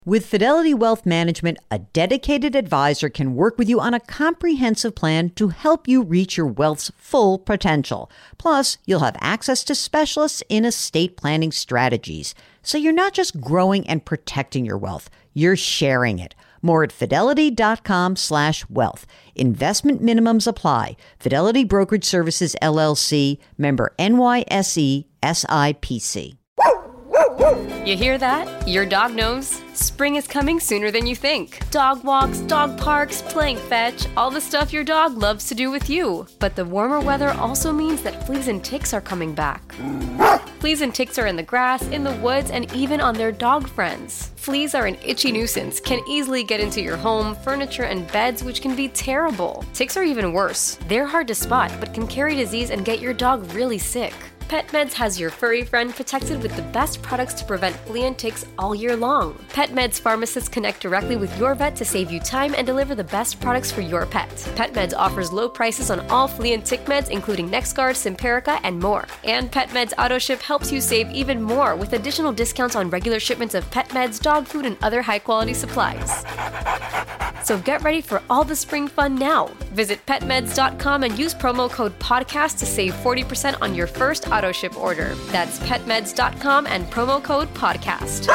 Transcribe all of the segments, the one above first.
With Fidelity Wealth Management, a dedicated advisor can work with you on a comprehensive plan to help you reach your wealth's full potential. Plus, you'll have access to specialists in estate planning strategies. So you're not just growing and protecting your wealth, you're sharing it. More at fidelity.com/wealth. Investment minimums apply. Fidelity Brokerage Services, LLC, member NYSE, SIPC. You hear that? Your dog knows. Spring is coming sooner than you think. Dog walks, dog parks, playing fetch, all the stuff your dog loves to do with you. But the warmer weather also means that fleas and ticks are coming back. Fleas and ticks are in the grass, in the woods, and even on their dog friends. Fleas are an itchy nuisance, can easily get into your home, furniture, and beds, which can be terrible. Ticks are even worse. They're hard to spot, but can carry disease and get your dog really sick. PetMeds has your furry friend protected with the best products to prevent flea and ticks all year long. PetMeds pharmacists connect directly with your vet to save you time and deliver the best products for your pet. PetMeds offers low prices on all flea and tick meds, including NexGard, Simparica, and more. And PetMeds AutoShip helps you save even more with additional discounts on regular shipments of pet meds, dog food, and other high-quality supplies. So get ready for all the spring fun now. Visit petmeds.com and use promo code PODCAST to save 40% on your first AutoShip order. That's petmeds.com and promo code PODCAST.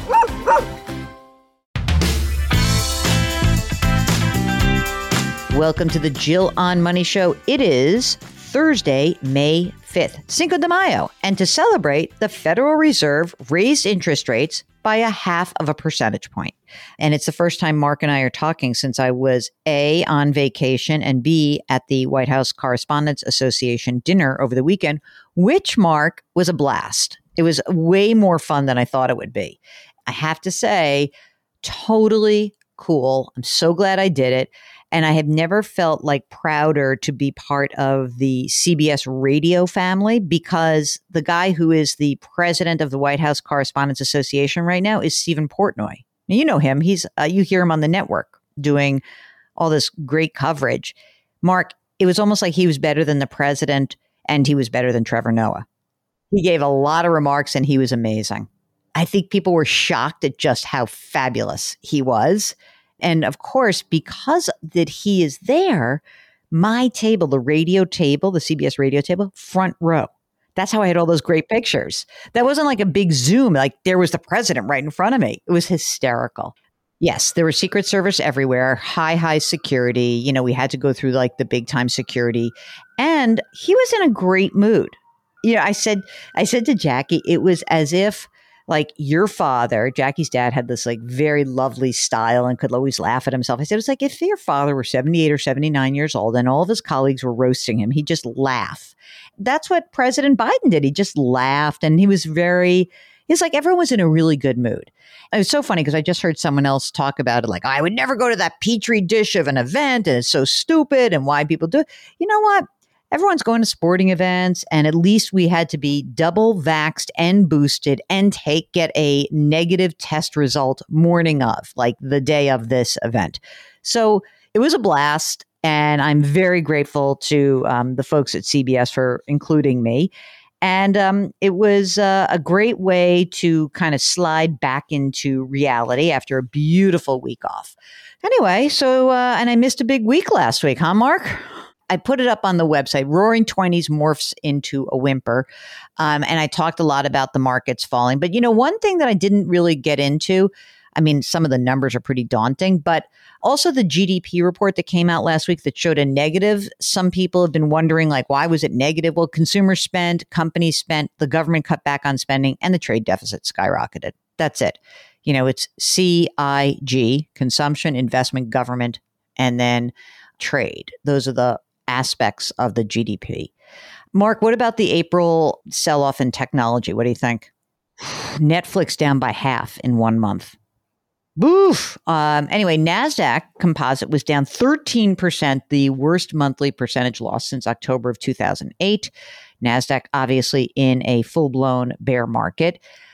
Welcome to the Jill on Money Show. It is Thursday, May 5th, Cinco de Mayo. And to celebrate, the Federal Reserve raised interest rates by 0.5 percentage point. And it's the first time Mark and I are talking since I was A, on vacation, and B, at the White House Correspondents Association dinner over the weekend, which, Mark, was a blast. It was way more fun than I thought it would be. I have to say, totally cool. I'm so glad I did it. And I have never felt like prouder to be part of the CBS radio family, because the guy who is the president of the White House Correspondents Association right now is Stephen Portnoy. Now, you know him. He's you hear him on the network doing all this great coverage. Mark, it was almost like he was better than the president and he was better than Trevor Noah. He gave a lot of remarks and he was amazing. I think people were shocked at just how fabulous he was. And of course, because that he is there, my table, the radio table, the CBS radio table, front row. That's how I had all those great pictures. That wasn't like a big Zoom, like there was the president right in front of me. It was hysterical. Yes, there was Secret Service everywhere, high security. You know, we had to go through like the big time security. And he was in a great mood. You know, I said to Jackie, it was as if like your father, Jackie's dad, had this like very lovely style and could always laugh at himself. I said, it's like if your father were 78 or 79 years old and all of his colleagues were roasting him, he'd just laugh. That's what President Biden did. He just laughed and he's like everyone was in a really good mood. It was so funny because I just heard someone else talk about it like, I would never go to that petri dish of an event and it's so stupid and why people do it. You know what? Everyone's going to sporting events, and at least we had to be double vaxxed and boosted and get a negative test result morning of, like the day of this event. So it was a blast, and I'm very grateful to the folks at CBS for including me. And it was a great way to kind of slide back into reality after a beautiful week off. Anyway, so, and I missed a big week last week, huh, Mark? I put it up on the website. Roaring 20s morphs into a whimper. And I talked a lot about the markets falling. But, you know, one thing that I didn't really get into, I mean, some of the numbers are pretty daunting, but also the GDP report that came out last week that showed a negative. Some people have been wondering, like, why was it negative? Well, consumers spent, companies spent, the government cut back on spending, and the trade deficit skyrocketed. That's it. You know, it's CIG, consumption, investment, government, and then trade. Those are the aspects of the GDP. Mark, what about the April sell-off in technology? What do you think? Netflix down by half in 1 month. Boof. Anyway, NASDAQ composite was down 13%, the worst monthly percentage loss since October of 2008. NASDAQ obviously in a full-blown bear market.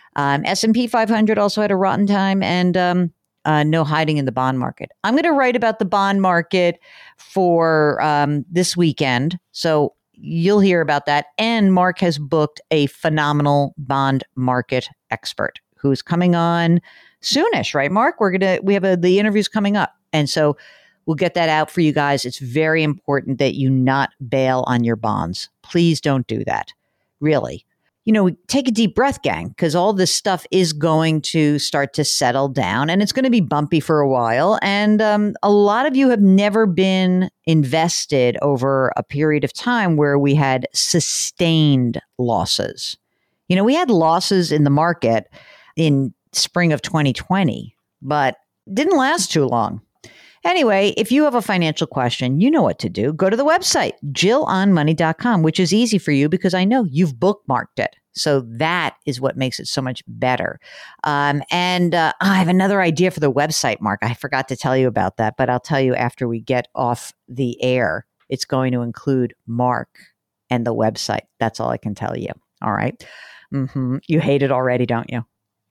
S&P 500 also had a rotten time, and no hiding in the bond market. I'm going to write about the bond market for this weekend. So you'll hear about that. And Mark has booked a phenomenal bond market expert who's coming on soonish, right, Mark? We have the interviews coming up. And so we'll get that out for you guys. It's very important that you not bail on your bonds. Please don't do that. Really. Take a deep breath, gang, because all this stuff is going to start to settle down and it's going to be bumpy for a while. And a lot of you have never been invested over a period of time where we had sustained losses. We had losses in the market in spring of 2020, but didn't last too long. Anyway, if you have a financial question, you know what to do. Go to the website, JillOnMoney.com, which is easy for you because I know you've bookmarked it. So that is what makes it so much better. I have another idea for the website, Mark. I forgot to tell you about that, but I'll tell you after we get off the air. It's going to include Mark and the website. That's all I can tell you. All right. You hate it already, don't you?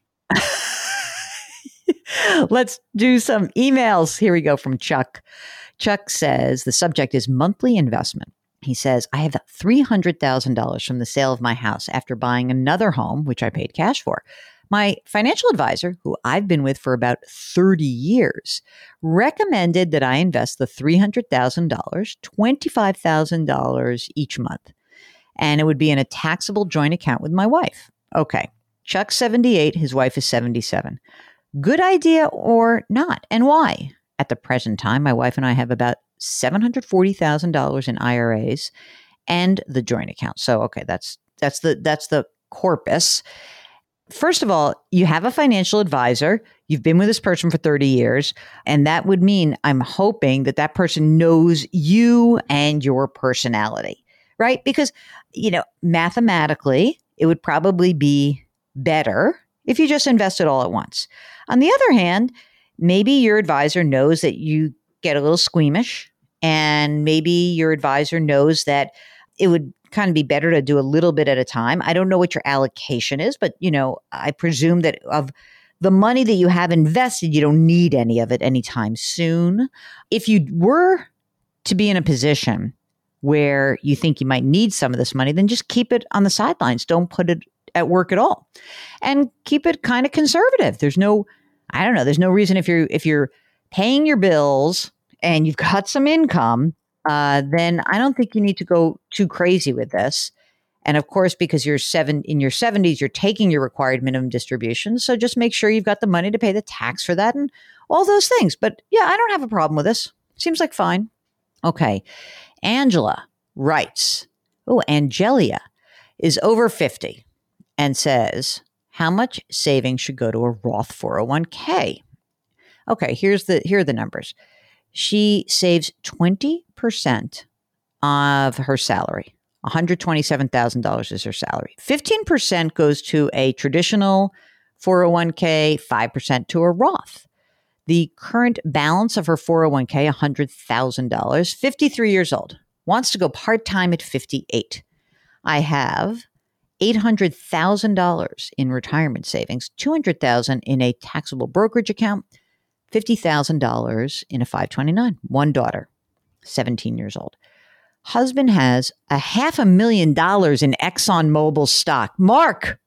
Let's do some emails. Here we go from Chuck. Chuck says the subject is monthly investment. He says, I have $300,000 from the sale of my house after buying another home, which I paid cash for. My financial advisor, who I've been with for about 30 years, recommended that I invest the $300,000, $25,000 each month. And it would be in a taxable joint account with my wife. Okay. Chuck's 78. His wife is 77. Good idea or not? And why? At the present time, my wife and I have about $740,000 in IRAs and the joint account. So, okay, that's the corpus. First of all, you have a financial advisor. You've been with this person for 30 years. And that would mean I'm hoping that person knows you and your personality, right? Because, mathematically, it would probably be better if you just invest it all at once. On the other hand, maybe your advisor knows that you get a little squeamish, and maybe your advisor knows that it would kind of be better to do a little bit at a time. I don't know what your allocation is, but I presume that of the money that you have invested, you don't need any of it anytime soon. If you were to be in a position where you think you might need some of this money, then just keep it on the sidelines. Don't put it at work at all, and keep it kind of conservative. There's no reason if you're paying your bills and you've got some income, then I don't think you need to go too crazy with this. And of course, because you're in your 70s, you're taking your required minimum distribution. So just make sure you've got the money to pay the tax for that and all those things. But yeah, I don't have a problem with this. Seems like fine. Okay. Angela writes, Angelia is over 50 and says, how much savings should go to a Roth 401k? Okay, here are the numbers. She saves 20% of her salary. $127,000 is her salary. 15% goes to a traditional 401k, 5% to a Roth. The current balance of her 401k, $100,000, 53 years old, wants to go part-time at 58. I have $800,000 in retirement savings, $200,000 in a taxable brokerage account, $50,000 in a 529. One daughter, 17 years old. Husband has $500,000 in ExxonMobil stock. Mark,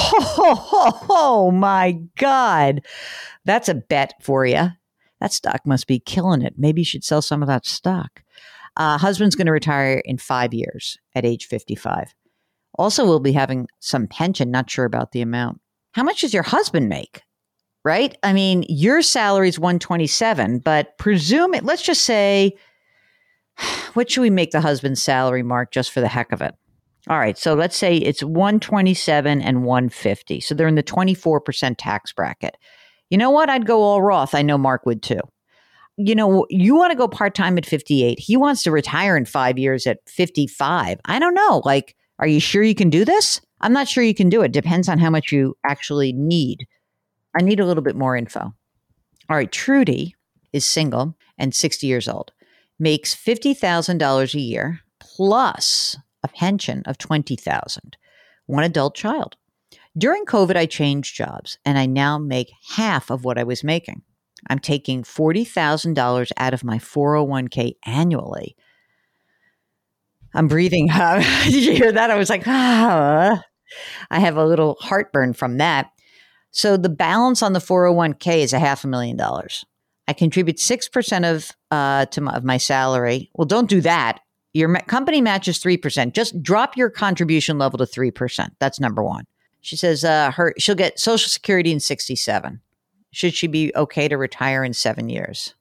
oh my God. That's a bet for you. That stock must be killing it. Maybe you should sell some of that stock. Husband's going to retire in 5 years at age 55. Also, we'll be having some pension, not sure about the amount. How much does your husband make? Right? I mean, your salary is 127, but let's just say, what should we make the husband's salary, Mark, just for the heck of it? All right. So let's say it's 127 and 150. So they're in the 24% tax bracket. You know what? I'd go all Roth. I know Mark would too. You want to go part-time at 58. He wants to retire in 5 years at 55. I don't know. Are you sure you can do this? I'm not sure you can do it. Depends on how much you actually need. I need a little bit more info. All right. Trudy is single and 60 years old, makes $50,000 a year plus a pension of $20,000, one adult child. During COVID, I changed jobs and I now make half of what I was making. I'm taking $40,000 out of my 401k annually. I'm breathing. Did you hear that? I was like, I have a little heartburn from that. So the balance on the 401k is $500,000. I contribute 6% of my salary. Well, don't do that. Your company matches 3%. Just drop your contribution level to 3%. That's number one. She says she'll get Social Security in 67. Should she be okay to retire in 7 years?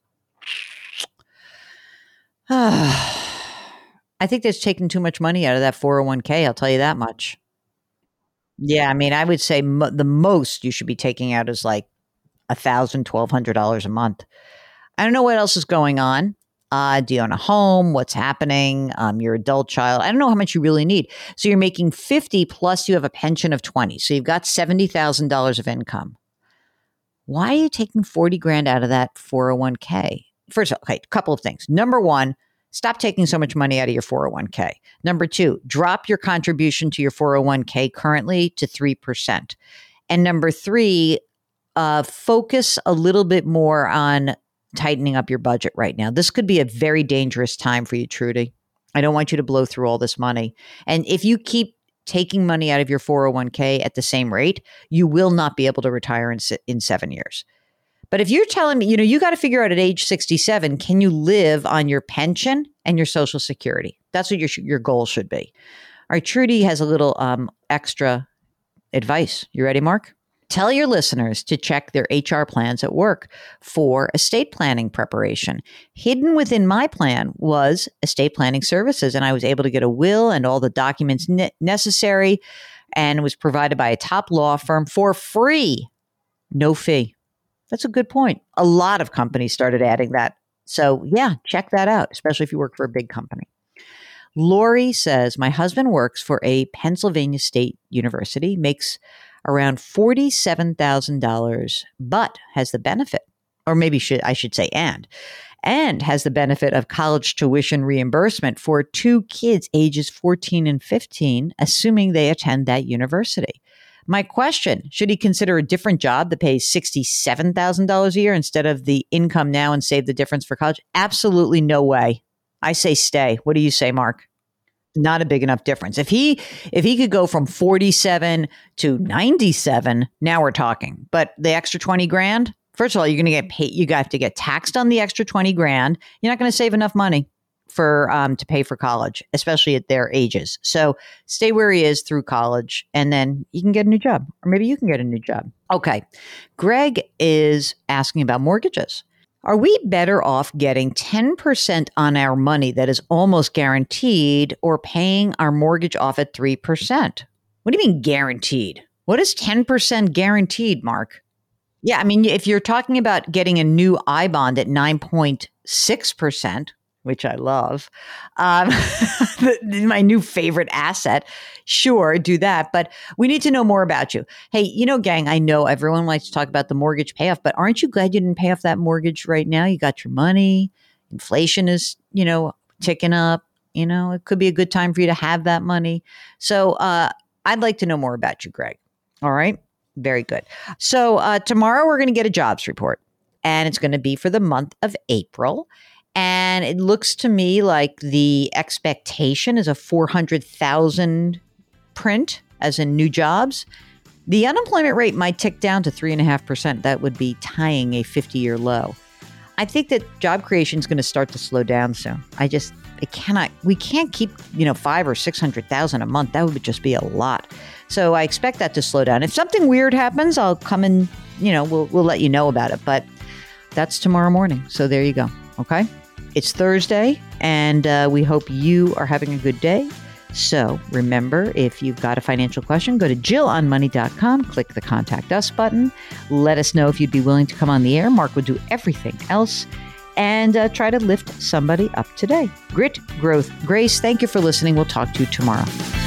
I think that's taking too much money out of that 401k. I'll tell you that much. Yeah, I mean, I would say the most you should be taking out is like $1,000, $1,200 a month. I don't know what else is going on. Do you own a home? What's happening? Your adult child. I don't know how much you really need. So you're making 50 plus you have a pension of 20. So you've got $70,000 of income. Why are you taking 40 grand out of that 401k? First of all, okay, a couple of things. Number one, stop taking so much money out of your 401k. Number two, drop your contribution to your 401k currently to 3%. And number three, focus a little bit more on tightening up your budget right now. This could be a very dangerous time for you, Trudy. I don't want you to blow through all this money. And if you keep taking money out of your 401k at the same rate, you will not be able to retire in 7 years. But if you're telling me, you got to figure out at age 67, can you live on your pension and your Social Security? That's what your goal should be. All right, Trudy has a little extra advice. You ready, Mark? Tell your listeners to check their HR plans at work for estate planning preparation. Hidden within my plan was estate planning services, and I was able to get a will and all the documents necessary, and it was provided by a top law firm for free, no fee. That's a good point. A lot of companies started adding that. So yeah, check that out, especially if you work for a big company. Lori says, my husband works for a Pennsylvania State University, makes around $47,000, but has the benefit, or maybe I should say and has the benefit of college tuition reimbursement for 2 kids ages 14 and 15, assuming they attend that university. My question, should he consider a different job that pays $67,000 a year instead of the income now and save the difference for college? Absolutely no way. I say stay. What do you say, Mark? Not a big enough difference. If he could go from 47 to 97, now we're talking. But the extra 20 grand, first of all, you're going to get paid. You have to get taxed on the extra 20 grand. You're not going to save enough money for to pay for college, especially at their ages. So stay where he is through college, and then you can get a new job, or maybe you can get a new job. Okay. Greg is asking about mortgages. Are we better off getting 10% on our money that is almost guaranteed or paying our mortgage off at 3%? What do you mean guaranteed? What is 10% guaranteed, Mark? Yeah, I mean, if you're talking about getting a new I-bond at 9.6%, which I love, my new favorite asset, sure, do that. But we need to know more about you. Hey, gang, I know everyone likes to talk about the mortgage payoff, but aren't you glad you didn't pay off that mortgage right now? You got your money. Inflation is, ticking up. It could be a good time for you to have that money. So I'd like to know more about you, Greg. All right. Very good. So tomorrow we're going to get a jobs report, and it's going to be for the month of April. And it looks to me like the expectation is a 400,000 print as in new jobs. The unemployment rate might tick down to 3.5%. That would be tying a 50-year low. I think that job creation is going to start to slow down soon. We can't keep, 500,000 or 600,000 a month. That would just be a lot. So I expect that to slow down. If something weird happens, I'll come and, we'll let you know about it. But that's tomorrow morning. So there you go. Okay. It's Thursday, and we hope you are having a good day. So remember, if you've got a financial question, go to JillOnMoney.com, click the Contact Us button. Let us know if you'd be willing to come on the air. Mark would do everything else, and try to lift somebody up today. Grit, growth, grace. Thank you for listening. We'll talk to you tomorrow.